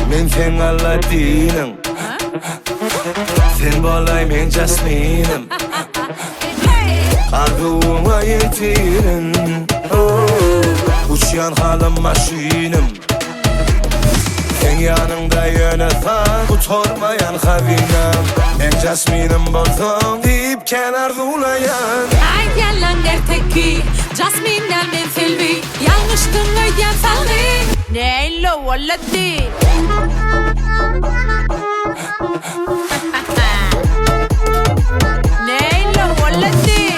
Men sen Aladdin'im, sen bolay men Jasmine'im. Arzuğuma yetirin, uçyan halim maşinim. Sen yanında yöneten, utormayan havinem. Men Jasmine'im bolsam deyip kenar zulayan. Ay yalan gerteki, Jasmine'den men selvi. Yanlıştın öyen salli, neylo valadi. Neylo valadi.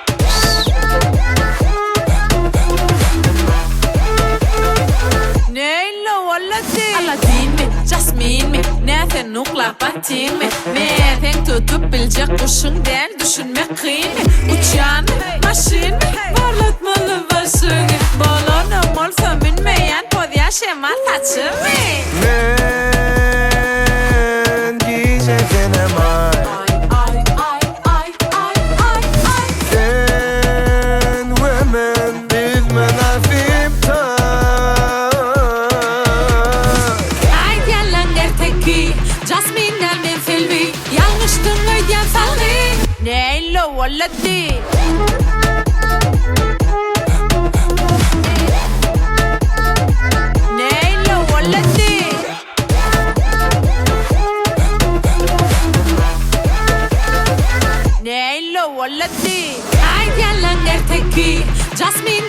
Neylo valadi. Aladdin mi, Jasmine mi, nereden nukla batin mi? Nereden tutup bilecek kuşundan düşünmek kıyın mi? Uçan mı, maşin mi, parlatmalı başını. Balonum olsa minmeyen podya şemal taçı mı? Men giyeceğim ay. Sen ve men biz menafiptan. Ay yalan gerteki, Jasmine'den men selvi. Yanlıştın öyen salli, neylo valadi. Neylo valadi. Neylo valadi. Ay yalan gerteki, Jasmine